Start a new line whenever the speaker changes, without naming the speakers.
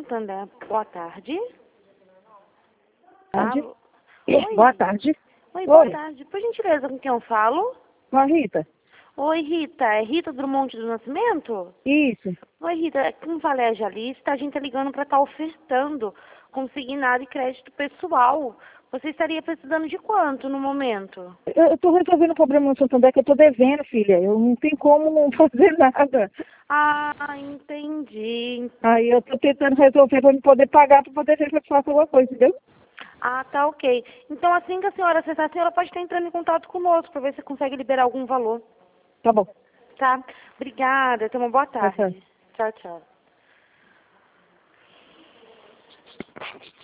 Santander. Boa tarde.
Tarde.
Alô? Oi.
Boa tarde.
Oi, boa
Oi.
tarde. Por gentileza, com quem eu falo?
Com a Rita.
Oi, Rita. É Rita Drummond do Nascimento?
Isso.
Oi, Rita. Como falei a Jalista, a gente tá ligando para estar ofertando consignado e crédito pessoal. Você estaria precisando de quanto no momento?
Eu tô resolvendo um problema no Santander que eu tô devendo, filha. Eu não tenho como não fazer nada.
Ah, entendi.
Aí eu tô tentando resolver pra me poder pagar, pra poder ver se eu faço alguma coisa, entendeu?
Ah, tá ok. Então, assim que a senhora acessar, a senhora pode estar entrando em contato conosco para ver se consegue liberar algum valor.
Tá bom.
Tá? Obrigada. Tenha uma boa
Tá certo.
tarde. Tchau, tchau.